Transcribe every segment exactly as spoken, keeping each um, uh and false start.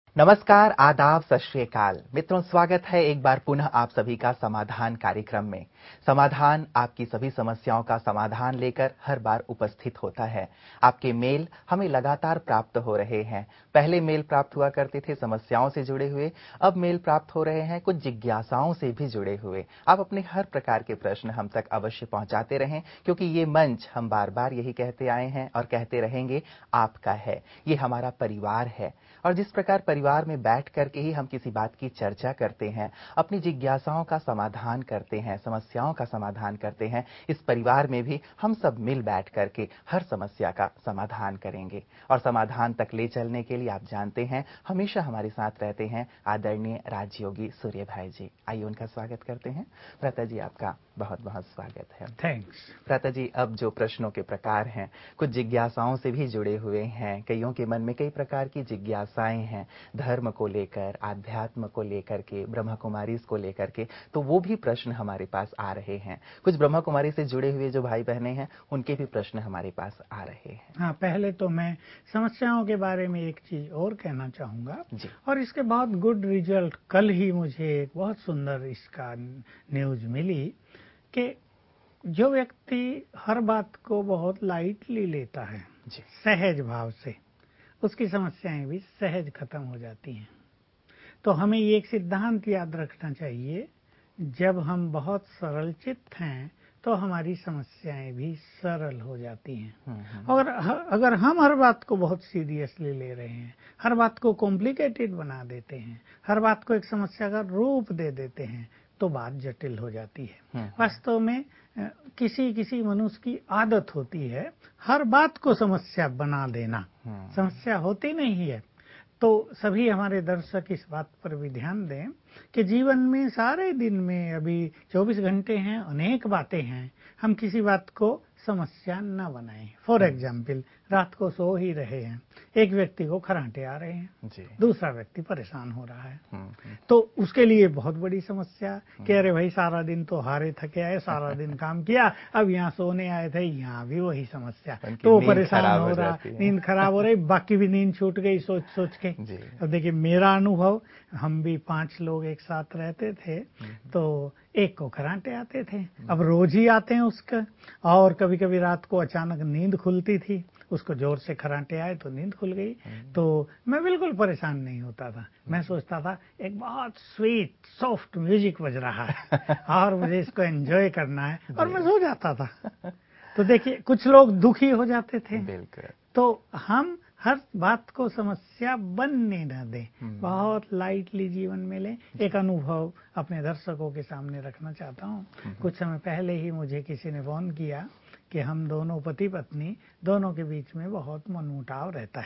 नमस्कार, आदाब, सत श्री अकाल। मित्रों, स्वागत है एक बार पुनः आप सभी का समाधान कार्यक्रम में। समाधान आपकी सभी समस्याओं का समाधान लेकर हर बार उपस्थित होता है। आपके मेल हमें लगातार प्राप्त हो रहे हैं। पहले मेल प्राप्त हुआ करते थे समस्याओं से जुड़े हुए, अब मेल प्राप्त हो रहे हैं कुछ जिज्ञासाओं से भी जुड़े हुए। आप अपने हर प्रकार के प्रश्न हम तक अवश्य पहुंचाते रहें, क्योंकि ये मंच हम बार बार यही कहते आए हैं और कहते रहेंगे, आपका है, ये हमारा परिवार है। और जिस प्रकार परिवार में बैठ करके ही हम किसी बात की चर्चा करते हैं, अपनी जिज्ञासाओं का समाधान करते हैं, समस्याओं का समाधान करते हैं, इस परिवार में भी हम सब मिल बैठ करके हर समस्या का समाधान करेंगे। और समाधान तक ले चलने के लिए आप जानते हैं, हमेशा हमारे साथ रहते हैं आदरणीय राजयोगी सूर्य भाई जी। आइए उनका स्वागत करते हैं। भ्राता जी, आपका बहुत बहुत स्वागत है। थैंक्स। भ्राता जी, अब जो प्रश्नों के प्रकार हैं कुछ जिज्ञासाओं से भी जुड़े हुए हैं। कईयों के मन में कई प्रकार की जिज्ञासाएं हैं, धर्म को लेकर, आध्यात्म को लेकर के, ब्रह्मा कुमारी को लेकर के, तो वो भी प्रश्न हमारे पास आ रहे हैं। कुछ ब्रह्मा कुमारी से जुड़े हुए जो भाई बहनें हैं, उनके भी प्रश्न हमारे पास आ रहे हैं। हाँ, पहले तो मैं समस्याओं के बारे में एक चीज और कहना चाहूंगा, और इसके बहुत गुड रिजल्ट। कल ही मुझे एक बहुत सुंदर इसका न्यूज मिली कि जो व्यक्ति हर बात को बहुत लाइटली लेता है, सहज भाव से, उसकी समस्याएं भी सहज खत्म हो जाती हैं। तो हमें ये एक सिद्धांत याद रखना चाहिए, जब हम बहुत सरल चित्त हैं तो हमारी समस्याएं भी सरल हो जाती हैं। और अगर हम हर बात को बहुत सीरियसली ले रहे हैं, हर बात को कॉम्प्लिकेटेड बना देते हैं, हर बात को एक समस्या का रूप दे देते हैं, तो बात जटिल हो जाती है। वास्तव में किसी किसी मनुष्य की आदत होती है हर बात को समस्या बना देना। समस्या होती नहीं है। तो सभी हमारे दर्शक इस बात पर भी ध्यान दें कि जीवन में सारे दिन में अभी चौबीस घंटे हैं, अनेक बातें हैं, हम किसी बात को समस्या न बनाएं। फॉर एग्जाम्पल, रात को सो ही रहे हैं, एक व्यक्ति को खर्राटे आ रहे हैं, दूसरा व्यक्ति परेशान हो रहा है, तो उसके लिए बहुत बड़ी समस्या कि अरे भाई सारा दिन तो हारे थके आए, सारा दिन काम किया, अब यहाँ सोने आए थे, यहाँ भी वही समस्या, तो वो परेशान हो रहा, नींद खराब हो रही, बाकी भी नींद छूट गई सोच सोच के। अब देखिए मेरा अनुभव, हम भी पांच लोग एक साथ रहते थे, तो एक को खर्राटे आते थे, अब रोज ही आते हैं उसका, और कभी कभी रात को अचानक नींद खुलती थी, उसको जोर से खर्राटे आए तो नींद खुल गई। तो मैं बिल्कुल परेशान नहीं होता था, मैं सोचता था एक बहुत स्वीट सॉफ्ट म्यूजिक बज रहा है और मुझे इसको एंजॉय करना है, और मैं सो जाता था। तो देखिए कुछ लोग दुखी हो जाते थे। तो हम हर बात को समस्या बनने न दें, बहुत लाइटली जीवन में लें। एक अनुभव अपने दर्शकों के सामने रखना चाहता हूँ। कुछ समय पहले ही मुझे किसी ने फोन किया कि हम दोनों पति पत्नी, दोनों के बीच में बहुत मनमुटाव रहता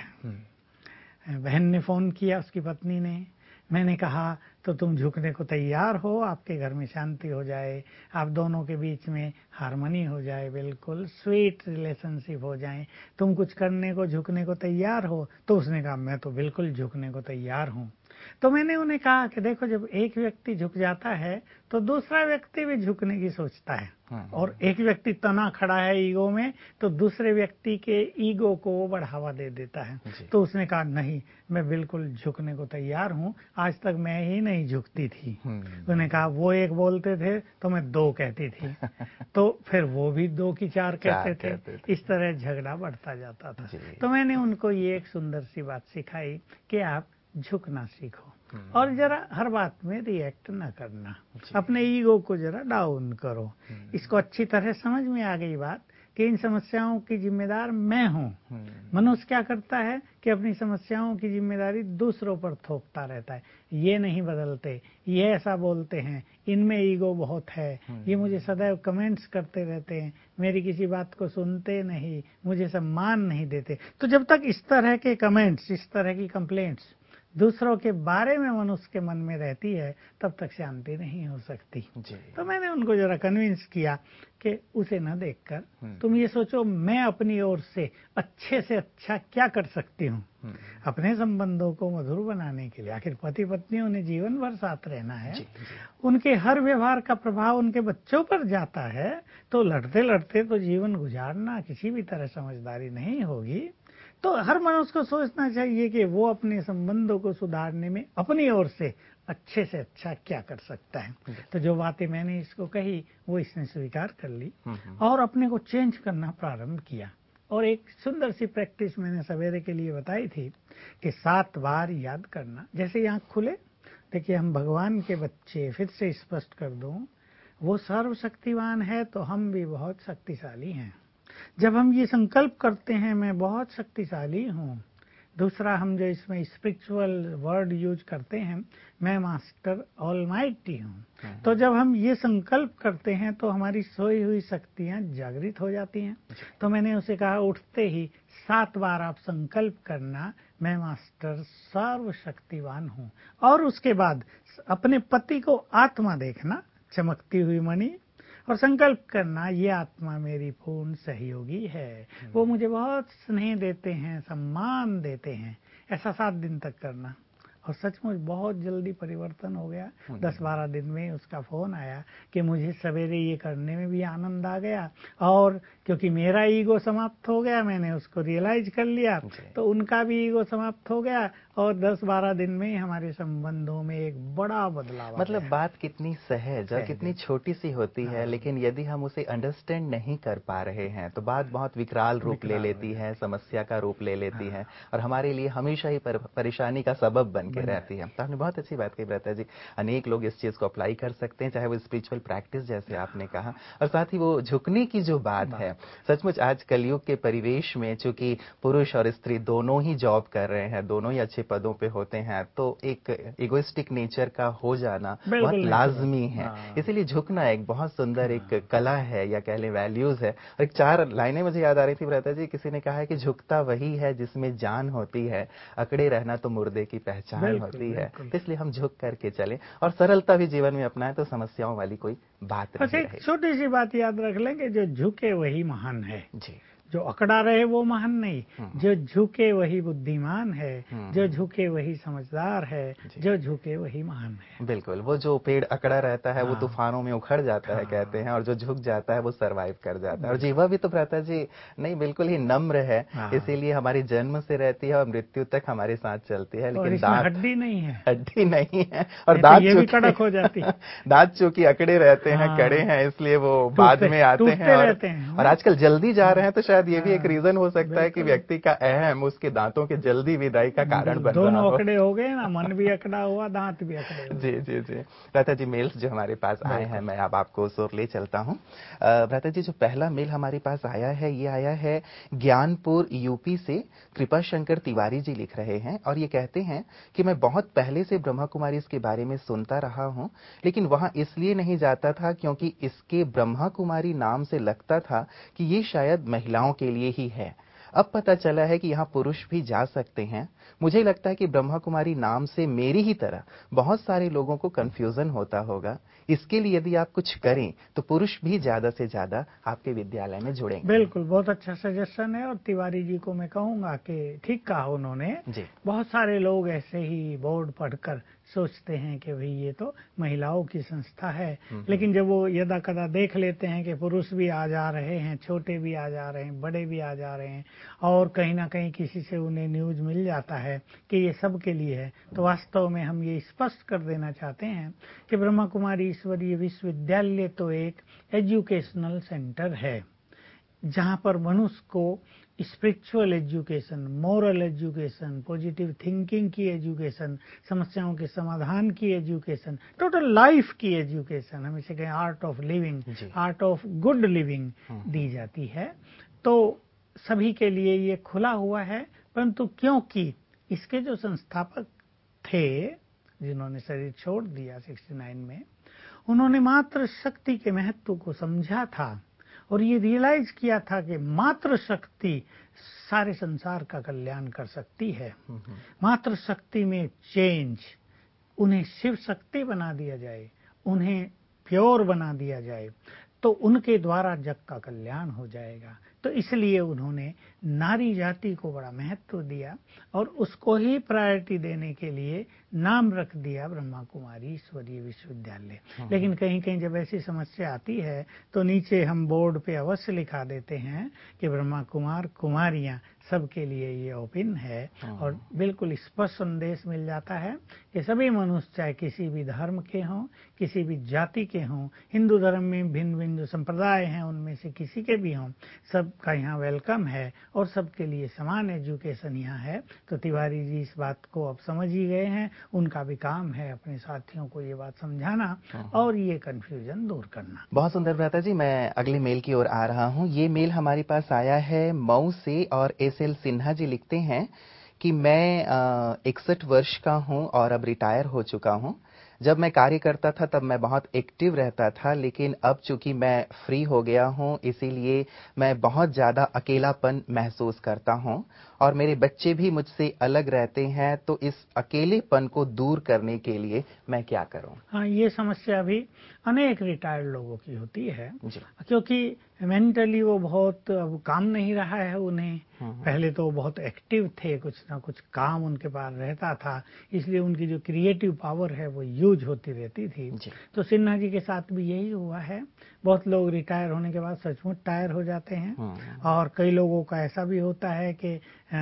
है। बहन ने फोन किया, उसकी पत्नी ने, मैंने कहा तो तुम झुकने को तैयार हो, आपके घर में शांति हो जाए, आप दोनों के बीच में हार्मनी हो जाए, बिल्कुल स्वीट रिलेशनशिप हो जाए, तुम कुछ करने को झुकने को तैयार हो? तो उसने कहा मैं तो बिल्कुल झुकने को तैयार हूँ। तो मैंने उन्हें कहा कि देखो, जब एक व्यक्ति झुक जाता है तो दूसरा व्यक्ति भी झुकने की सोचता है, और एक व्यक्ति तना खड़ा है ईगो में, तो दूसरे व्यक्ति के ईगो को वो बढ़ावा दे देता है। तो उसने कहा नहीं, मैं बिल्कुल झुकने को तैयार हूँ, आज तक मैं ही नहीं झुकती थी। उन्होंने कहा वो एक बोलते थे तो मैं दो कहती थी, तो फिर वो भी दो की चार कहते थे, इस तरह झगड़ा बढ़ता जाता था। तो मैंने उनको ये एक सुंदर सी बात सिखाई कि आप झुकना सीखो, और जरा हर बात में रिएक्ट न करना, अपने ईगो को जरा डाउन करो। इसको अच्छी तरह समझ में आ गई बात कि इन समस्याओं की जिम्मेदार मैं हूँ। मनुष्य क्या करता है कि अपनी समस्याओं की जिम्मेदारी दूसरों पर थोपता रहता है, ये नहीं बदलते, ये ऐसा बोलते हैं, इनमें ईगो बहुत है, ये मुझे सदैव कमेंट्स करते रहते हैं, मेरी किसी बात को सुनते नहीं, मुझे सम्मान नहीं देते। तो जब तक इस तरह के कमेंट्स, इस तरह की कंप्लेंट्स दूसरों के बारे में मनुष्य के मन में रहती है, तब तक शांति नहीं हो सकती। तो मैंने उनको जरा कन्विंस किया कि उसे न देखकर तुम ये सोचो मैं अपनी ओर से अच्छे से अच्छा क्या कर सकती हूँ अपने संबंधों को मधुर बनाने के लिए। आखिर पति पत्नी उन्हें जीवन भर साथ रहना है, जी, जी। उनके हर व्यवहार का प्रभाव उनके बच्चों पर जाता है, तो लड़ते लड़ते तो जीवन गुजारना किसी भी तरह समझदारी नहीं होगी। तो हर मनुष्य को सोचना चाहिए कि वो अपने संबंधों को सुधारने में अपनी ओर से अच्छे से अच्छा क्या कर सकता है। तो जो बातें मैंने इसको कही वो इसने स्वीकार कर ली और अपने को चेंज करना प्रारंभ किया। और एक सुंदर सी प्रैक्टिस मैंने सवेरे के लिए बताई थी कि सात बार याद करना। जैसे आँख खुले, देखिए हम भगवान के बच्चे, फिर से स्पष्ट कर दूं, वो सर्वशक्तिवान है तो हम भी बहुत शक्तिशाली हैं। जब हम ये संकल्प करते हैं मैं बहुत शक्तिशाली हूँ, दूसरा हम जो इसमें स्पिरिचुअल वर्ड यूज करते हैं, मैं मास्टर ऑलमाइटी हूँ, तो जब हम ये संकल्प करते हैं तो हमारी सोई हुई शक्तियाँ जागृत हो जाती हैं। तो मैंने उसे कहा उठते ही सात बार आप संकल्प करना मैं मास्टर सर्वशक्तिवान हूँ, और उसके बाद अपने पति को आत्मा देखना, चमकती हुई मणि, और संकल्प करना ये आत्मा मेरी पूर्ण सहयोगी है, वो मुझे बहुत स्नेह देते हैं, सम्मान देते हैं। ऐसा सात दिन तक करना, और सचमुच बहुत जल्दी परिवर्तन हो गया। दस बारह दिन में उसका फोन आया कि मुझे सवेरे ये करने में भी आनंद आ गया, और क्योंकि मेरा ईगो समाप्त हो गया, मैंने उसको रियलाइज कर लिया, तो उनका भी ईगो समाप्त हो गया, और दस बारह दिन में हमारे संबंधों में एक बड़ा बदलाव। मतलब बात कितनी सहज और कितनी छोटी सी होती है, लेकिन यदि हम उसे अंडरस्टैंड नहीं कर पा रहे हैं तो बात बहुत विकराल रूप ले लेती है, समस्या का रूप ले लेती है, और हमारे लिए हमेशा ही पर, परेशानी का सबब बन के रहती है। तो आपने बहुत अच्छी बात कही ब्रता जी, अनेक लोग इस चीज को अप्लाई कर सकते हैं, चाहे वो स्पिरिचुअल प्रैक्टिस जैसे आपने कहा, और साथ ही वो झुकने की जो बात है, सचमुच आज कलयुग के परिवेश में चूंकि पुरुष और स्त्री दोनों ही जॉब कर रहे हैं, दोनों ही अच्छे पदों पे होते हैं, तो एक इगोइस्टिक नेचर का हो जाना बहुत लाजमी है। इसीलिए झुकना एक बहुत सुंदर एक कला है, या कह लें वैल्यूज है। और एक चार लाइनें मुझे याद आ रही थी ब्रता जी, किसी ने कहा है कि झुकता वही है जिसमें जान होती है, अकड़े रहना तो मुर्दे की पहचान होती है। इसलिए हम झुक करके चले और सरलता भी जीवन में अपनाएं तो समस्याओं वाली कोई बात नहीं रहेगी। छोटी सी बात याद रख लें कि जो झुके वही महान है जी, जो अकड़ा रहे वो महान नहीं, जो झुके वही बुद्धिमान है, जो झुके वही समझदार है, जो झुके वही महान है। बिल्कुल, वो जो पेड़ अकड़ा रहता है वो तूफानों में उखड़ जाता है कहते हैं, और जो झुक जाता है वो सरवाइव कर जाता है। और जीवा भी तो भ्राता जी नहीं बिल्कुल ही नम्र है, इसीलिए हमारी जन्म से रहती है और मृत्यु तक हमारे साथ चलती है, लेकिन दांत हड्डी नहीं है, हड्डी नहीं है, और दांत ये भी कड़क हो जाती है। दांत चूंकि अकड़े रहते हैं, कड़े हैं, इसलिए वो बाद में आते हैं, और, और आजकल जल्दी जा रहे हैं, तो शायद ये भी एक रीजन हो सकता है कि व्यक्ति का अहम उसके दांतों के जल्दी विदाई का कारण बन रहा हो। दोनों अकड़े हो गए ना, मन भी अकड़ा हुआ, दांत भी अकड़े हुए। जी जी जी भ्राता जी, मेल्स जो हमारे पास आए हैं, मैं अब आपको उस ओर ले चलता हूं। भ्राता जी, जो पहला मेल हमारे पास आया है, ये आया है ज्ञानपुर यूपी से। कृपा शंकर तिवारी जी लिख रहे हैं और ये कहते हैं कि मैं बहुत पहले से ब्रह्मा कुमारी इसके बारे में सुनता रहा हूं, लेकिन वहां इसलिए नहीं जाता था क्योंकि इसके ब्रह्मा कुमारी नाम से लगता था कि ये शायद महिलाओं के लिए ही है। अब पता चला है कि यहाँ पुरुष भी जा सकते हैं। मुझे लगता है कि ब्रह्मा कुमारी नाम से मेरी ही तरह बहुत सारे लोगों को कंफ्यूजन होता होगा। इसके लिए यदि आप कुछ करें तो पुरुष भी ज्यादा से ज्यादा आपके विद्यालय में जुड़ेंगे। बिल्कुल, बहुत अच्छा सजेशन है, और तिवारी जी को मैं कहूंगा कि ठीक कहा उन्होंने। बहुत सारे लोग ऐसे ही बोर्ड पढ़कर सोचते हैं कि भाई ये तो महिलाओं की संस्था है, लेकिन जब वो यदा कदा देख लेते हैं कि पुरुष भी आ जा रहे हैं, छोटे भी आ जा रहे हैं, बड़े भी आ जा रहे हैं, और कहीं ना कहीं किसी से उन्हें न्यूज मिल जाता है कि ये सब के लिए है, तो वास्तव में हम ये स्पष्ट कर देना चाहते हैं कि ब्रह्मा कुमारी ईश्वरीय विश्वविद्यालय तो एक एजुकेशनल सेंटर है, जहां पर मनुष्य को spiritual education, moral education, positive thinking की एजुकेशन, समस्याओं के समाधान की एजुकेशन, टोटल लाइफ की एजुकेशन, हम इसे कहें art of living, art of good living दी जाती है। तो सभी के लिए ये खुला हुआ है, परंतु क्योंकि इसके जो संस्थापक थे जिन्होंने शरीर छोड़ दिया उनहत्तर में, उन्होंने मात्र शक्ति के महत्व को समझा था और ये रियलाइज किया था कि मात्र शक्ति सारे संसार का कल्याण कर सकती है। मात्र शक्ति में चेंज, उन्हें शिव शक्ति बना दिया जाए, उन्हें प्योर बना दिया जाए, तो उनके द्वारा जग का कल्याण हो जाएगा। तो इसलिए उन्होंने नारी जाति को बड़ा महत्व दिया और उसको ही प्रायोरिटी देने के लिए नाम रख दिया ब्रह्मा कुमारी ईश्वरीय विश्वविद्यालय। लेकिन कहीं कहीं जब ऐसी समस्या आती है तो नीचे हम बोर्ड पे अवश्य लिखा देते हैं कि ब्रह्मा कुमार कुमारियां सबके लिए ये ओपन है, और बिल्कुल स्पष्ट संदेश मिल जाता है कि सभी मनुष्य चाहे किसी भी धर्म के हों, किसी भी जाति के हों, हिंदू धर्म में भिन्न भिन्न जो संप्रदाय हैं उनमें से किसी के भी हों, सबका यहाँ वेलकम है और सबके लिए समान एजुकेशन यहाँ है। तो तिवारी जी इस बात को अब समझ ही गए हैं, उनका भी काम है अपने साथियों को ये बात समझाना और ये कंफ्यूजन दूर करना। बहुत सुंदर भ्राता जी, मैं अगले मेल की ओर आ रहा हूँ। ये मेल हमारे पास आया है मऊ से और एस एल सिन्हा जी लिखते हैं कि मैं इकसठ वर्ष का हूँ और अब रिटायर हो चुका हूँ। जब मैं कार्य करता था तब मैं बहुत एक्टिव रहता था, लेकिन अब चूंकि मैं फ्री हो गया हूं इसीलिए मैं बहुत ज़्यादा अकेलापन महसूस करता हूं और मेरे बच्चे भी मुझसे अलग रहते हैं। तो इस अकेलेपन को दूर करने के लिए मैं क्या करूं? हाँ, ये समस्या भी अनेक रिटायर्ड लोगों की होती है, क्योंकि मेंटली वो बहुत अब काम नहीं रहा है उन्हें। पहले तो बहुत एक्टिव थे, कुछ ना कुछ काम उनके पास रहता था, इसलिए उनकी जो क्रिएटिव पावर है वो यूज होती रहती थी। तो सिन्हा जी के साथ भी यही हुआ है। बहुत लोग रिटायर होने के बाद सचमुच टायर हो जाते हैं और कई लोगों का ऐसा भी होता है कि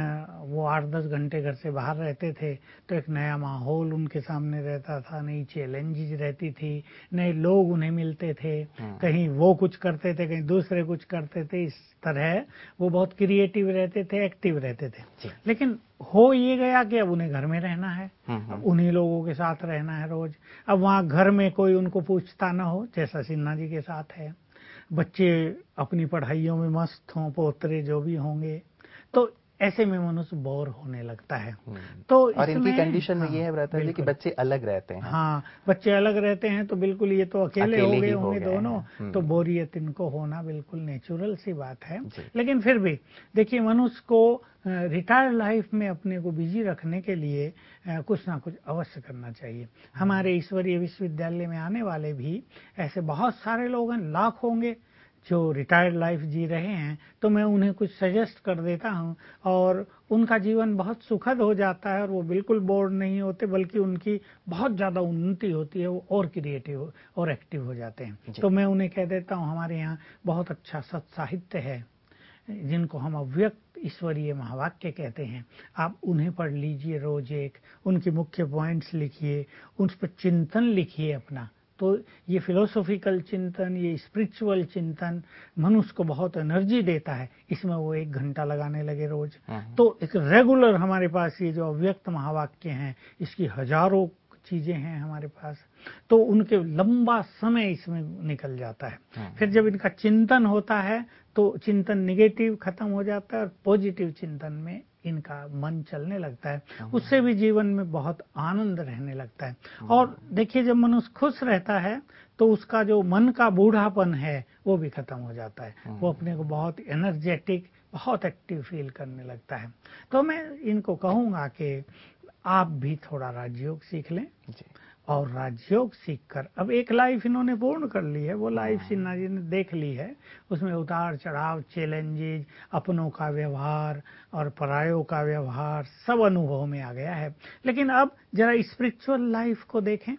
वो आठ दस घंटे घर से बाहर रहते थे तो एक नया माहौल उनके सामने रहता था, नई चैलेंजेस रहती थी, नए लोग उन्हें मिलते थे, कहीं वो कुछ करते थे कहीं दूसरे कुछ करते थे। इस तरह वो बहुत क्रिएटिव रहते थे, एक्टिव रहते थे। लेकिन हो ये गया कि अब उन्हें घर में रहना है, अब उन्हीं लोगों के साथ रहना है रोज। अब वहाँ घर में कोई उनको पूछता ना हो, जैसा सिन्हा जी के साथ है। बच्चे अपनी पढ़ाइयों में मस्त हों, पोतरे जो भी होंगे, तो ऐसे में मनुष्य बोर होने लगता है। तो और इनकी कंडीशन में ये है भ्राता जी कि बच्चे अलग रहते हैं। हाँ, बच्चे अलग रहते हैं तो बिल्कुल ये तो अकेले, अकेले हो गए होंगे दोनों, तो बोरियत इनको होना बिल्कुल नेचुरल सी बात है। लेकिन फिर भी देखिए, मनुष्य को रिटायर्ड लाइफ में अपने को बिजी रखने के लिए कुछ ना कुछ अवश्य करना चाहिए। हमारे ईश्वरीय विश्वविद्यालय में आने वाले भी ऐसे बहुत सारे लोग हैं, लाख होंगे जो रिटायर्ड लाइफ जी रहे हैं। तो मैं उन्हें कुछ सजेस्ट कर देता हूं और उनका जीवन बहुत सुखद हो जाता है और वो बिल्कुल बोर नहीं होते, बल्कि उनकी बहुत ज़्यादा उन्नति होती है, वो और क्रिएटिव और एक्टिव हो जाते हैं। तो मैं उन्हें कह देता हूं, हमारे यहाँ बहुत अच्छा सत्साहित्य है जिनको हम अव्यक्त ईश्वरीय महावाक्य कहते हैं, आप उन्हें पढ़ लीजिए रोज एक, उनके मुख्य पॉइंट्स लिखिए, उन पर चिंतन लिखिए अपना। तो ये फिलोसॉफिकल चिंतन, ये स्पिरिचुअल चिंतन मनुष्य को बहुत एनर्जी देता है। इसमें वो एक घंटा लगाने लगे रोज, तो एक रेगुलर हमारे पास ये जो अव्यक्त महावाक्य हैं, इसकी हजारों चीजें हैं हमारे पास, तो उनके लंबा समय इसमें निकल जाता है। फिर जब इनका चिंतन होता है तो चिंतन निगेटिव खत्म हो जाता है और पॉजिटिव चिंतन में इनका मन चलने लगता है, उससे भी जीवन में बहुत आनंद रहने लगता है। और देखिए, जब मनुष्य खुश रहता है तो उसका जो मन का बूढ़ापन है वो भी खत्म हो जाता है, वो अपने को बहुत एनर्जेटिक, बहुत एक्टिव फील करने लगता है। तो मैं इनको कहूँगा कि आप भी थोड़ा राजयोग सीख लें और राजयोग सीखकर अब एक लाइफ इन्होंने पूर्ण कर ली है। वो लाइफ सिन्हा जी ने देख ली है, उसमें उतार चढ़ाव, चैलेंजेस, अपनों का व्यवहार और परायों का व्यवहार सब अनुभव में आ गया है। लेकिन अब जरा स्पिरिचुअल लाइफ को देखें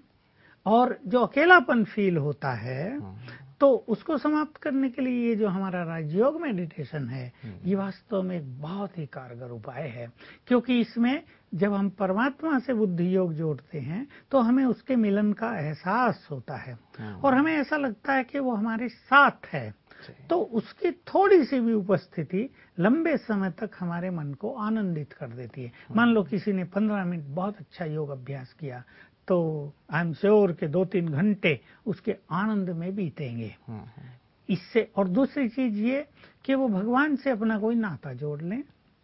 और जो अकेलापन फील होता है तो उसको समाप्त करने के लिए ये जो हमारा राजयोग मेडिटेशन है, ये वास्तव में एक बहुत ही कारगर उपाय है। क्योंकि इसमें जब हम परमात्मा से बुद्धि योग जोड़ते हैं तो हमें उसके मिलन का एहसास होता है और हमें ऐसा लगता है कि वो हमारे साथ है। तो उसकी थोड़ी सी भी उपस्थिति लंबे समय तक हमारे मन को आनंदित कर देती है। मान लो किसी ने पंद्रह मिनट बहुत अच्छा योग अभ्यास किया तो आई एम श्योर के दो तीन घंटे उसके आनंद में बीतेंगे इससे। और दूसरी चीज ये कि वो भगवान से अपना कोई नाता जोड़ लें,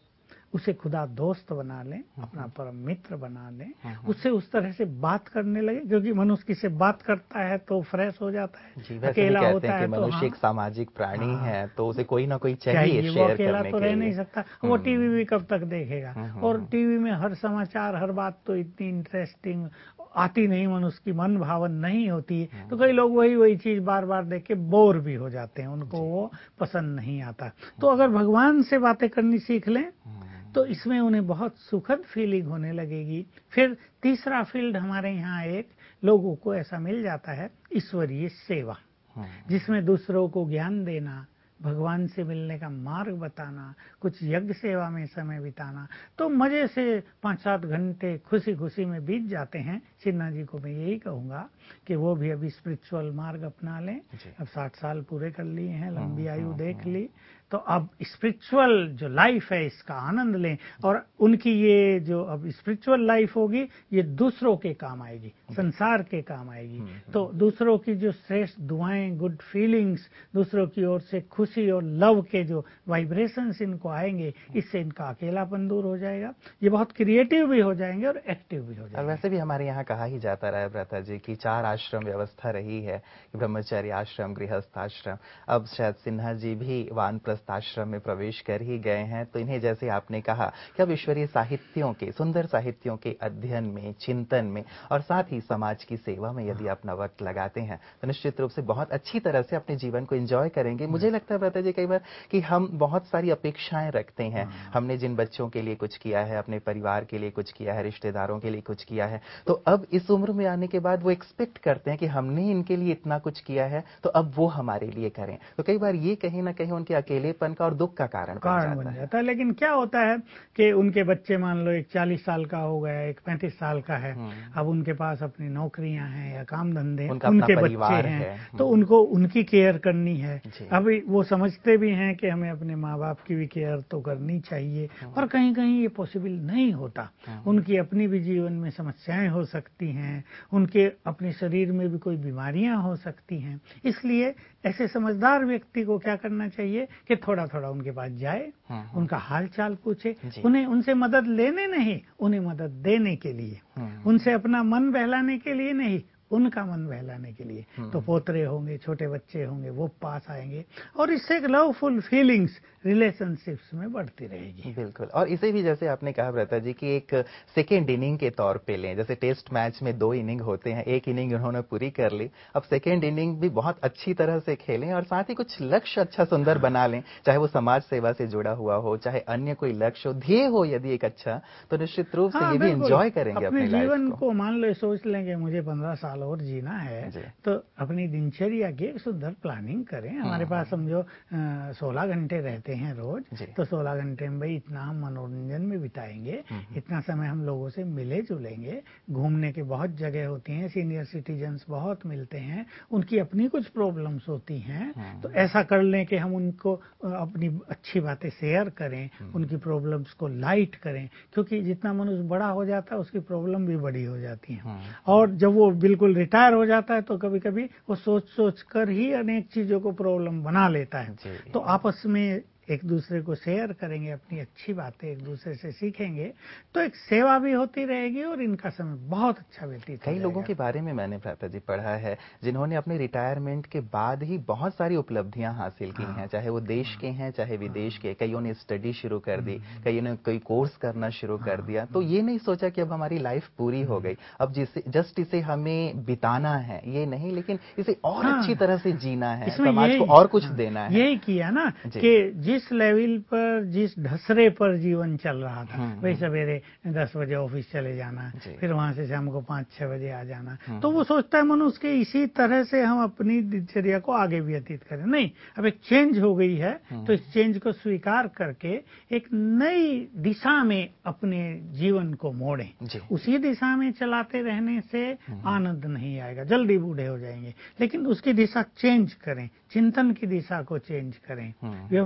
उसे खुदा दोस्त बना लें, अपना परम मित्र बना लें, उससे उस तरह से बात करने लगे, क्योंकि मनुष्य किससे बात करता है तो फ्रेश हो जाता है। अकेला होता है तो मनुष्य एक सामाजिक प्राणी है, तो उसे कोई ना कोई चाहिए, वो अकेला तो रह नहीं सकता। वो टीवी भी कब तक देखेगा, और टीवी में हर समाचार, हर बात तो इतनी इंटरेस्टिंग आती नहीं, मनुष्य की मन भावन नहीं होती, तो कई लोग वही वही चीज बार बार देख के बोर भी हो जाते हैं, उनको वो पसंद नहीं आता। तो अगर भगवान से बातें करनी सीख लें तो इसमें उन्हें बहुत सुखद फीलिंग होने लगेगी। फिर तीसरा फील्ड हमारे यहाँ एक लोगों को ऐसा मिल जाता है, ईश्वरीय सेवा, जिसमें दूसरों को ज्ञान देना, भगवान से मिलने का मार्ग बताना, कुछ यज्ञ सेवा में समय बिताना, तो मजे से पाँच सात घंटे खुशी खुशी में बीत जाते हैं। सिन्हा जी को मैं यही कहूँगा कि वो भी अभी स्पिरिचुअल मार्ग अपना लें। अब साठ साल पूरे कर लिए हैं, लंबी आयु देख ली, तो अब स्पिरिचुअल जो लाइफ है इसका आनंद लें, और उनकी ये जो अब स्पिरिचुअल लाइफ होगी ये दूसरों के काम आएगी, संसार के काम आएगी। तो दूसरों की जो श्रेष्ठ दुआएं, गुड फीलिंग्स, दूसरों की ओर से खुशी और लव के जो वाइब्रेशंस इनको आएंगे, इससे इनका अकेलापन दूर हो जाएगा, ये बहुत क्रिएटिव भी हो जाएंगे और एक्टिव भी हो जाएंगे। और वैसे भी हमारे यहाँ कहा ही जाता रहा है भ्राता जी कि चार आश्रम व्यवस्था रही है, ब्रह्मचर्य आश्रम, गृहस्थ आश्रम, अब शायद सिन्हा जी भी वानप्रस्थ आश्रम में प्रवेश कर ही गए हैं। तो इन्हें जैसे आपने कहा कि अब ईश्वरीय साहित्यों के, सुंदर साहित्यों के अध्ययन में, चिंतन में और साथ ही समाज की सेवा में यदि अपना वक्त लगाते हैं तो निश्चित रूप से बहुत अच्छी तरह से अपने जीवन को एंजॉय करेंगे। मुझे लगता है भ्राता जी कई बार कि हम बहुत सारी अपेक्षाएं रखते हैं, हमने जिन बच्चों के लिए कुछ किया है, अपने परिवार के लिए कुछ किया है, रिश्तेदारों के लिए कुछ किया है, तो अब इस उम्र में आने के बाद वो एक्सपेक्ट करते हैं कि हमने इनके लिए इतना कुछ किया है तो अब वो हमारे लिए करें। तो कई बार ये कहीं ना कहीं उनके अकेलेपन का और दुख का कारण कारण बन जाता है। लेकिन क्या होता है कि उनके बच्चे मान लो एक चालीस साल का हो गया, एक पैंतीस साल का है, अब उनके पास अपनी नौकरियां हैं या काम धंधे, उनके बच्चे हैं, तो उनको उनकी केयर करनी है। अभी वो समझते भी हैं कि हमें अपने माँ बाप की भी केयर तो करनी चाहिए, और कहीं कहीं ये पॉसिबल नहीं होता। उनकी अपनी भी जीवन में समस्याएं हो सकती हैं, उनके अपने शरीर में भी कोई बीमारियां हो सकती हैं। इसलिए ऐसे समझदार व्यक्ति को क्या करना चाहिए कि थोड़ा थोड़ा उनके पास जाए, उनका हाल चाल पूछे, उन्हें उनसे मदद लेने नहीं, उन्हें मदद देने के लिए, उनसे अपना मन बहलाने के लिए नहीं, उनका मन बहलाने के लिए। तो पोतरे होंगे, छोटे बच्चे होंगे, वो पास आएंगे, और इससे एक लवफुल फीलिंग्स रिलेशनशिप्स में बढ़ती रहेगी। बिल्कुल। और इसे भी जैसे आपने कहा भ्राता जी कि एक सेकेंड इनिंग के तौर पे लें, जैसे टेस्ट मैच में दो इनिंग होते हैं, एक इनिंग उन्होंने पूरी कर ली, अब सेकेंड इनिंग भी बहुत अच्छी तरह से खेलें और साथ ही कुछ लक्ष्य अच्छा सुंदर बना लें, चाहे वो समाज सेवा से जुड़ा हुआ हो, चाहे अन्य कोई लक्ष्य हो, ध्येय हो यदि एक अच्छा, तो निश्चित रूप से ये भी एंजॉय करेंगे अपने जीवन को। मान लो सोच लेंगे मुझे पंद्रह साल और जीना है, तो अपनी दिनचर्या की एक सुंदर प्लानिंग करें। हमारे पास समझो सोलह घंटे रहते हैं रोज, तो सोलह घंटे में भाई इतना हम मनोरंजन में बिताएंगे, इतना समय हम लोगों से मिले जुलेंगे, घूमने की बहुत जगह होती हैं, सीनियर सिटीजन्स बहुत मिलते हैं, उनकी अपनी कुछ प्रॉब्लम्स होती हैं, तो ऐसा कर लें कि हम उनको अपनी अच्छी बातें शेयर करें, उनकी प्रॉब्लम्स को लाइट करें, क्योंकि जितना मनुष्य बड़ा हो जाता है उसकी प्रॉब्लम भी बड़ी हो जाती है। और जब वो बिल्कुल रिटायर हो जाता है तो कभी कभी वो सोच सोच कर ही अनेक चीजों को प्रॉब्लम बना लेता है। तो आपस में एक दूसरे को शेयर करेंगे, अपनी अच्छी बातें एक दूसरे से सीखेंगे, तो एक सेवा भी होती रहेगी और इनका समय बहुत अच्छा व्यतीत कई लोगों के बारे में मैंने भ्राता जी पढ़ा है जिन्होंने अपने रिटायरमेंट के बाद ही बहुत सारी उपलब्धियां हासिल की हैं, चाहे वो देश के हैं चाहे विदेश के। कईयों ने स्टडी शुरू कर दी, कईयों ने कोई कोर्स करना शुरू कर दिया, तो ये नहीं सोचा कि अब हमारी लाइफ पूरी हो गई, अब जिसे जस्ट इसे हमें बिताना है ये नहीं, लेकिन इसे और अच्छी तरह से जीना है, समाज को और कुछ देना है। यही किया ना कि जिस लेवल पर, जिस ढसरे पर जीवन चल रहा था, भाई सवेरे दस बजे ऑफिस चले जाना, फिर वहां से शाम को पाँच छह बजे आ जाना, तो वो सोचता है मनुष्य के इसी तरह से हम अपनी दिनचर्या को आगे व्यतीत करें। नहीं, अब एक चेंज हो गई है, तो इस चेंज को स्वीकार करके एक नई दिशा में अपने जीवन को मोड़ें। उसी दिशा में चलाते रहने से आनंद नहीं आएगा, जल्दी बूढ़े हो जाएंगे, लेकिन उसकी दिशा चेंज करें, चिंतन की दिशा को चेंज करें, व्यवहार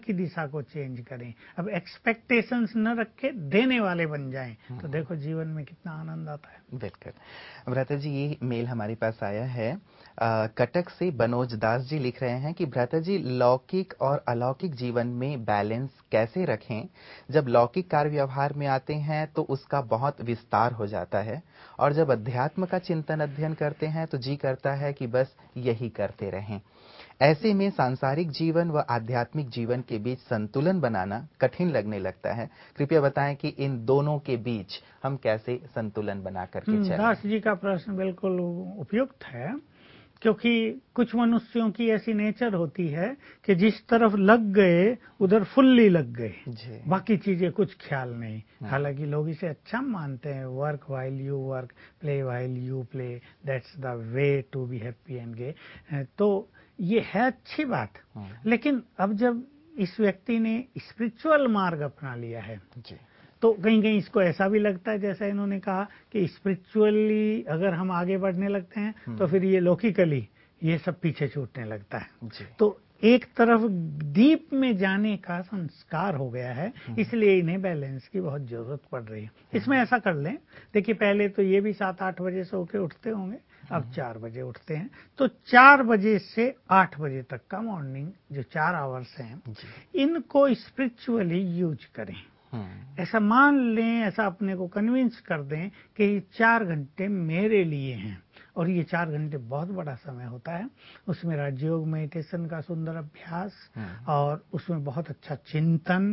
की दिशा को चेंज करें। अब एक्सपेक्टेशंस न रखे देने वाले बन जाएं, तो देखो जीवन में कितना आनंद आता है। बिल्कुल। भ्राता जी, ये मेल हमारे पास आया है, आ, कटक से बनोज दास जी लिख रहे हैं कि भ्राता जी, लौकिक और अलौकिक जीवन में बैलेंस कैसे रखें? जब लौकिक कार्य व्यवहार में आते हैं तो उसका बहुत विस्तार हो जाता है, और जब अध्यात्म का चिंतन अध्ययन करते हैं तो जी करता है कि बस यही करते रहें। ऐसे में सांसारिक जीवन व आध्यात्मिक जीवन के बीच संतुलन बनाना कठिन लगने लगता है। कृपया बताएं कि इन दोनों के बीच हम कैसे संतुलन बना करके चलें। दास जी का प्रश्न बिल्कुल उपयुक्त है, क्योंकि कुछ मनुष्यों की ऐसी नेचर होती है कि जिस तरफ लग गए उधर फुल्ली लग गए, बाकी चीजें कुछ ख्याल नहीं। हालांकि लोग इसे अच्छा मानते हैं, work while you work, play while you play, that's the way to be happy and gay. तो ये है अच्छी बात, लेकिन अब जब इस व्यक्ति ने स्पिरिचुअल मार्ग अपना लिया है जी, तो कहीं कहीं इसको ऐसा भी लगता है, जैसा इन्होंने कहा कि स्पिरिचुअली अगर हम आगे बढ़ने लगते हैं तो फिर ये लौकिकली ये सब पीछे छूटने लगता है। तो एक तरफ डीप में जाने का संस्कार हो गया है, इसलिए इन्हें बैलेंस की बहुत जरूरत पड़ रही है। इसमें ऐसा कर लें, देखिए पहले तो ये भी सात आठ बजे सो के उठते होंगे, अब चार बजे उठते हैं, तो चार बजे से आठ बजे तक का मॉर्निंग जो चार आवर्स हैं, इनको स्पिरिचुअली यूज करें। ऐसा मान लें, ऐसा अपने को कन्विंस कर दें कि ये चार घंटे मेरे लिए हैं, और ये चार घंटे बहुत बड़ा समय होता है। उसमें राजयोग मेडिटेशन का सुंदर अभ्यास, और उसमें बहुत अच्छा चिंतन,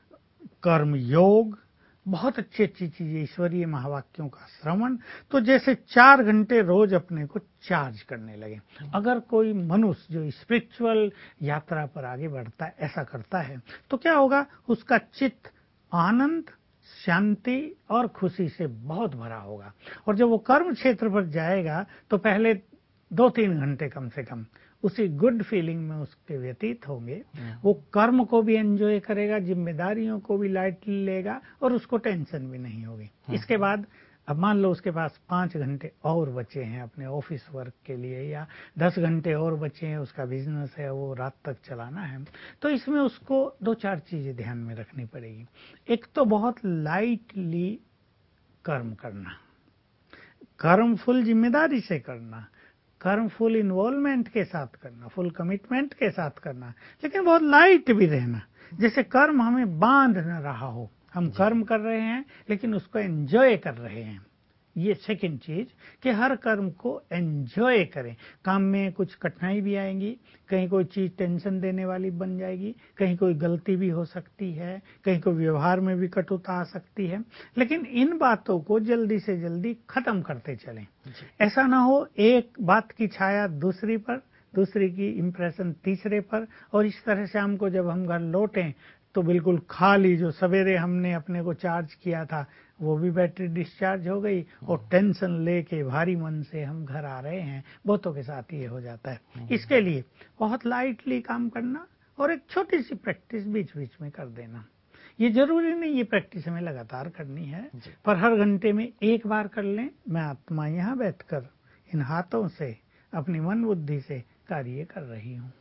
कर्म योग, बहुत अच्छी अच्छी चीजें, ईश्वरीय महावाक्यों का श्रवण। तो जैसे चार घंटे रोज अपने को चार्ज करने लगे। अगर कोई मनुष्य जो स्पिरिचुअल यात्रा पर आगे बढ़ता है ऐसा करता है, तो क्या होगा, उसका चित्त आनंद, शांति और खुशी से बहुत भरा होगा। और जब वो कर्म क्षेत्र पर जाएगा तो पहले दो तीन घंटे कम से कम उसी गुड फीलिंग में उसके व्यतीत होंगे। वो कर्म को भी एंजॉय करेगा, जिम्मेदारियों को भी लाइटली लेगा, और उसको टेंशन भी नहीं होगी। इसके बाद अब मान लो उसके पास पाँच घंटे और बचे हैं अपने ऑफिस वर्क के लिए, या दस घंटे और बचे हैं, उसका बिजनेस है वो रात तक चलाना है, तो इसमें उसको दो चार चीजें ध्यान में रखनी पड़ेगी। एक तो बहुत लाइटली कर्म करना, कर्म फुल जिम्मेदारी से करना, कर्म फुल इन्वॉल्वमेंट के साथ करना, फुल कमिटमेंट के साथ करना, लेकिन बहुत लाइट भी रहना, जैसे कर्म हमें बांध न रहा हो। हम कर्म कर रहे हैं लेकिन उसको एंजॉय कर रहे हैं। ये सेकंड चीज कि हर कर्म को एंजॉय करें। काम में कुछ कठिनाई भी आएंगी, कहीं कोई चीज टेंशन देने वाली बन जाएगी, कहीं कोई गलती भी हो सकती है, कहीं कोई व्यवहार में भी कटुता आ सकती है, लेकिन इन बातों को जल्दी से जल्दी खत्म करते चलें। ऐसा ना हो एक बात की छाया दूसरी पर, दूसरी की इम्प्रेशन तीसरे पर, और इस तरह से हमको जब हम घर लौटें तो बिल्कुल खाली, जो सवेरे हमने अपने को चार्ज किया था वो भी बैटरी डिस्चार्ज हो गई, और टेंशन लेके भारी मन से हम घर आ रहे हैं। बहुतों के साथ ये हो जाता है। इसके लिए बहुत लाइटली काम करना, और एक छोटी सी प्रैक्टिस बीच बीच में कर देना। ये जरूरी नहीं ये प्रैक्टिस हमें लगातार करनी है, पर हर घंटे में एक बार कर लें। मैं आत्मा यहाँ बैठकर इन हाथों से अपनी मन बुद्धि से कार्य कर रही हूँ,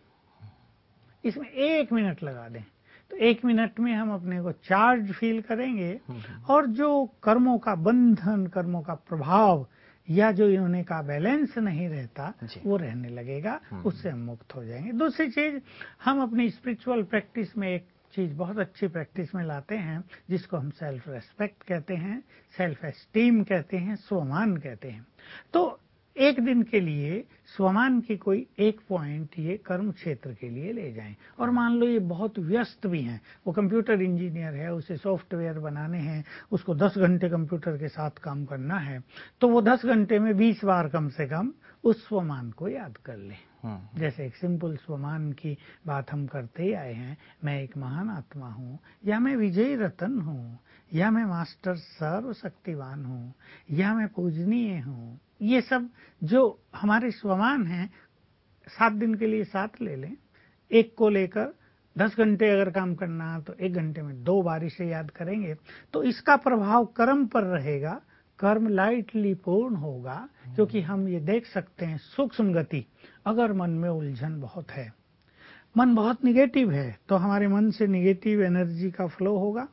इसमें एक मिनट लगा दें, तो एक मिनट में हम अपने को चार्ज फील करेंगे, और जो कर्मों का बंधन, कर्मों का प्रभाव, या जो इन्होंने कहा बैलेंस नहीं रहता, वो रहने लगेगा, उससे हम मुक्त हो जाएंगे। दूसरी चीज, हम अपनी स्पिरिचुअल प्रैक्टिस में एक चीज बहुत अच्छी प्रैक्टिस में लाते हैं, जिसको हम सेल्फ रेस्पेक्ट कहते हैं, सेल्फ एस्टीम कहते हैं, स्वमान कहते हैं। तो एक दिन के लिए स्वमान की कोई एक पॉइंट ये कर्म क्षेत्र के लिए ले जाएं। और मान लो ये बहुत व्यस्त भी हैं, वो कंप्यूटर इंजीनियर है, उसे सॉफ्टवेयर बनाने हैं, उसको दस घंटे कंप्यूटर के साथ काम करना है, तो वो दस घंटे में बीस बार कम से कम उस स्वमान को याद कर ले। जैसे एक सिंपल स्वमान की बात हम करते ही आए हैं, मैं एक महान आत्मा हूँ, या मैं विजयी रतन हूँ, या मैं मास्टर सर्वशक्तिवान हूँ, या मैं पूजनीय हूँ। ये सब जो हमारे स्वमान हैं, सात दिन के लिए सात ले लें, एक को लेकर दस घंटे अगर काम करना तो एक घंटे में दो बार इसे याद करेंगे, तो इसका प्रभाव कर्म पर रहेगा, कर्म लाइटली पूर्ण होगा। क्योंकि हम ये देख सकते हैं सूक्ष्म गति, अगर मन में उलझन बहुत है, मन बहुत निगेटिव है तो हमारे मन से निगेटिव एनर्जी का फ्लो होगा,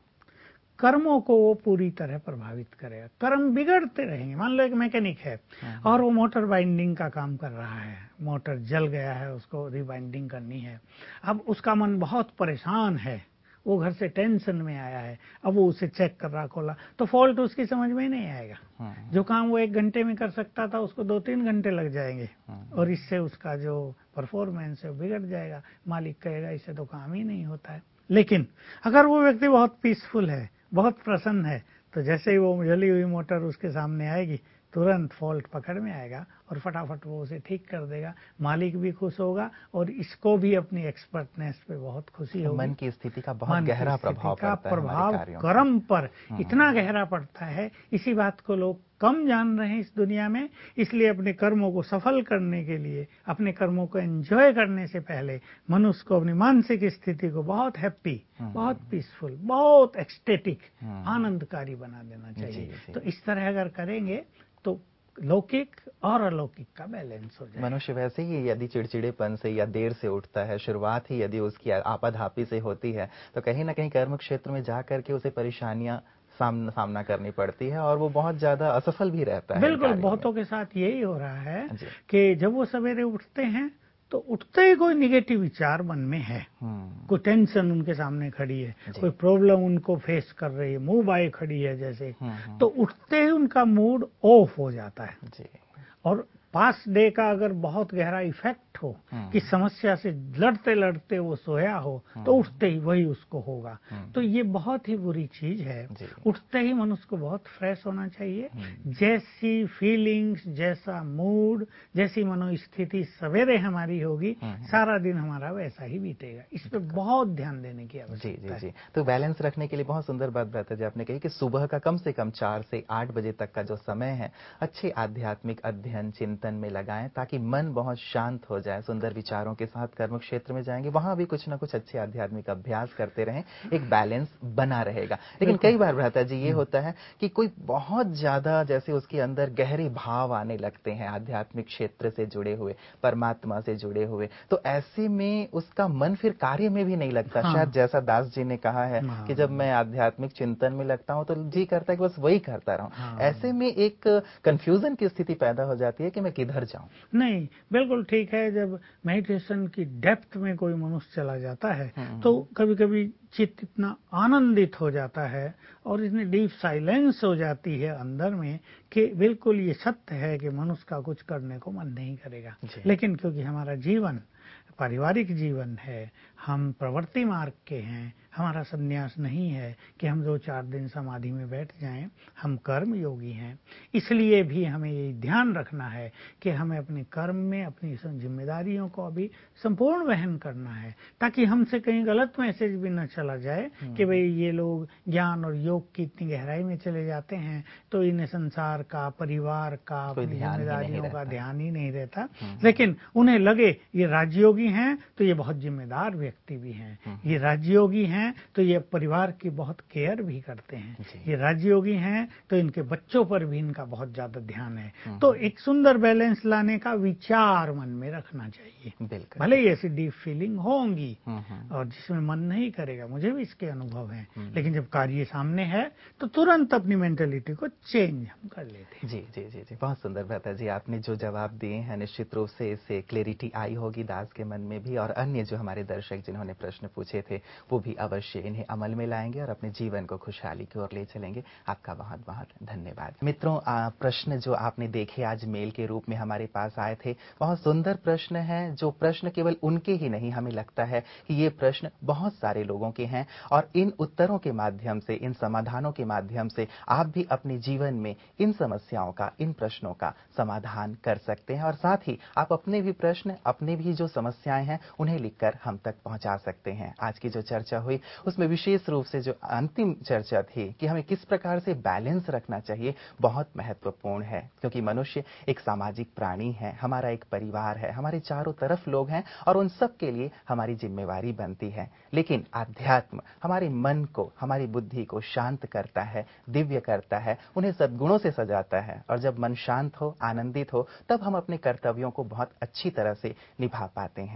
कर्मों को वो पूरी तरह प्रभावित करेगा, कर्म बिगड़ते रहेंगे। मान लो एक मैकेनिक है और वो मोटर बाइंडिंग का काम कर रहा है, मोटर जल गया है, उसको रिबाइंडिंग करनी है। अब उसका मन बहुत परेशान है, वो घर से टेंशन में आया है, अब वो उसे चेक कर रहा खोला तो फॉल्ट उसकी समझ में ही नहीं आएगा। जो काम वो एक घंटे में कर सकता था उसको दो तीन घंटे लग जाएंगे और इससे उसका जो परफॉर्मेंस है बिगड़ जाएगा। मालिक कहेगा इससे तो काम ही नहीं होता है। लेकिन अगर वो व्यक्ति बहुत पीसफुल है, बहुत प्रसन्न है, तो जैसे ही वो जली हुई मोटर उसके सामने आएगी तुरंत फॉल्ट पकड़ में आएगा और फटाफट वो उसे ठीक कर देगा। मालिक भी खुश होगा और इसको भी अपनी एक्सपर्टनेस पे बहुत खुशी होगी। मन की स्थिति का बहुत गहरा प्रभाव का पड़ता है प्रभाव हमारे कार्यों कर्म पर इतना गहरा पड़ता है। इसी बात को लोग कम जान रहे हैं इस दुनिया में। इसलिए अपने कर्मों को सफल करने के लिए, अपने कर्मों को एंजॉय करने से पहले मनुष्य को अपनी मानसिक स्थिति को बहुत हैप्पी, बहुत पीसफुल, बहुत एक्सटेटिक, आनंदकारी बना देना चाहिए। जी, जी। तो इस तरह अगर करेंगे तो लौकिक और अलौकिक का बैलेंस हो जाएगा। मनुष्य वैसे ही यदि चिड़चिड़ेपन से या देर से उठता है, शुरुआत ही यदि उसकी आपाधापी से होती है, तो कहीं ना कहीं कर्म क्षेत्र में जा करके उसे परेशानियां सामना सामना करनी पड़ती है और वो बहुत ज्यादा असफल भी रहता है। बिल्कुल, बहुतों के साथ यही हो रहा है कि जब वो सवेरे उठते हैं तो उठते ही कोई निगेटिव विचार मन में है, कोई टेंशन उनके सामने खड़ी है, कोई प्रॉब्लम उनको फेस कर रही है, मुंह बाए खड़ी है जैसे, तो उठते ही उनका मूड ऑफ हो जाता है। जी। और पास्ट डे का अगर बहुत गहरा इफेक्ट हो कि समस्या से लड़ते लड़ते वो सोया हो तो उठते ही वही उसको होगा, तो ये बहुत ही बुरी चीज है। उठते ही मनुष्य को बहुत फ्रेश होना चाहिए। जैसी फीलिंग्स, जैसा मूड, जैसी मनोस्थिति सवेरे हमारी होगी, सारा दिन हमारा वैसा ही बीतेगा। इस पे बहुत ध्यान देने की आवश्यकता है। जी जी। तो बैलेंस रखने के लिए बहुत सुंदर बात बताई जी आपने कही कि सुबह का कम से कम चार से आठ बजे तक का जो समय है अच्छे आध्यात्मिक अध्ययन चिंतन में लगाएं ताकि मन बहुत शांत हो जाए। सुंदर विचारों के साथ कर्म क्षेत्र में जाएंगे, वहां भी कुछ ना कुछ अच्छे आध्यात्मिक अभ्यास करते रहें, एक बैलेंस बना रहेगा। लेकिन कई बार भ्राता जी ये होता है कि कोई बहुत ज्यादा जैसे उसके अंदर गहरे भाव आने लगते हैं आध्यात्मिक क्षेत्र से जुड़े हुए, परमात्मा से जुड़े हुए, तो ऐसे में उसका मन फिर कार्य में भी नहीं लगता। हाँ। शायद जैसा दास जी ने कहा है हाँ। कि जब मैं आध्यात्मिक चिंतन में लगता हूं तो जी करता है कि बस वही करता रहूं। हाँ। ऐसे में एक कंफ्यूजन की स्थिति पैदा हो जाती है कि मैं किधर जाऊं। नहीं, बिल्कुल ठीक है। जब मेडिटेशन की डेप्थ में कोई मनुष्य चला जाता है तो कभी कभी चित्त इतना आनंदित हो जाता है और इतनी डीप साइलेंस हो जाती है अंदर में कि बिल्कुल ये सत्य है कि मनुष्य का कुछ करने को मन नहीं करेगा। लेकिन क्योंकि हमारा जीवन पारिवारिक जीवन है, हम प्रवृत्ति मार्ग के हैं, हमारा संन्यास नहीं है कि हम दो चार दिन समाधि में बैठ जाएं, हम कर्म योगी हैं। इसलिए भी हमें ये ध्यान रखना है कि हमें अपने कर्म में अपनी जिम्मेदारियों को अभी संपूर्ण वहन करना है, ताकि हमसे कहीं गलत मैसेज भी न चला जाए कि भाई ये लोग ज्ञान और योग की इतनी गहराई में चले जाते हैं तो इन्हें संसार का, परिवार का, अपनी जिम्मेदारियों का ध्यान ही नहीं रहता। लेकिन उन्हें लगे ये राजयोगी हैं तो ये बहुत जिम्मेदार व्यक्ति भी हैं, ये राजयोगी हैं तो ये परिवार की बहुत केयर भी करते हैं, ये राजयोगी हैं तो इनके बच्चों पर भी इनका बहुत ज्यादा ध्यान है। तो एक सुंदर बैलेंस लाने का विचार मन में रखना चाहिए। भले ही ऐसी डीप फीलिंग होंगी और जिसमें मन नहीं करेगा, मुझे भी इसके अनुभव हैं, लेकिन जब कार्य सामने है तो तुरंत अपनी मेंटेलिटी को चेंज हम कर लेते हैं। जी जी जी जी बहुत सुंदर भ्राता जी, आपने जो जवाब दिए हैं निश्चित रूप से इससे क्लैरिटी आई होगी दास के मन में भी, और अन्य जो हमारे दर्शक जिन्होंने प्रश्न पूछे थे वो भी अवश्य इन्हें अमल में लाएंगे और अपने जीवन को खुशहाली की ओर ले चलेंगे। आपका बहुत बहुत धन्यवाद। मित्रों, प्रश्न जो आपने देखे आज मेल के रूप में हमारे पास आए थे, बहुत सुंदर प्रश्न है, जो प्रश्न केवल उनके ही नहीं, हमें लगता है कि ये प्रश्न बहुत सारे लोगों के हैं और इन उत्तरों के माध्यम से, इन समाधानों के माध्यम से आप भी अपने जीवन में इन समस्याओं का, इन प्रश्नों का समाधान कर सकते हैं और साथ ही आप अपने भी प्रश्न, अपने भी जो समस्याएं हैं उन्हें लिखकर हम तक पहुंचा सकते हैं। आज की जो चर्चा हुई उसमें विशेष रूप से जो अंतिम चर्चा थी कि हमें किस प्रकार से बैलेंस रखना चाहिए, बहुत महत्वपूर्ण है, क्योंकि मनुष्य एक सामाजिक प्राणी है, हमारा एक परिवार है, हमारे चारों तरफ लोग हैं और उन सब के लिए हमारी जिम्मेवारी बनती है। लेकिन आध्यात्म हमारे मन को, हमारी बुद्धि को शांत करता है, दिव्य करता है, उन्हें सद्गुणों से सजाता है, और जब मन शांत हो, आनंदित हो, तब हम अपने कर्तव्यों को बहुत अच्छी तरह से निभा पाते हैं।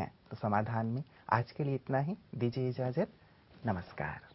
हैं। तो समाधान में आज के लिए इतना ही, दीजिए इजाजत, नमस्कार।